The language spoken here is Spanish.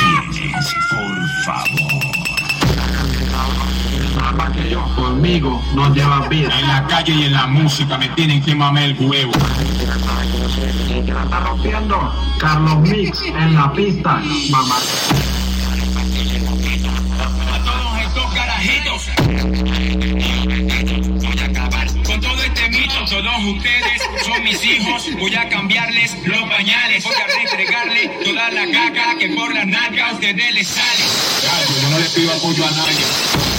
tienes, por favor. Conmigo no llevas vida. En la calle y en la música me tienen que mamar el huevo. La está rompiendo. Carlos Mix en la pista, mamá. A todos estos carajitos. Voy a acabar con todo este mito. Todos ustedes son mis hijos. Voy a cambiarles los pañales. Voy a restregarle toda la caca que por la nalga a ustedes les sale. Yo no le pido apoyo a nadie.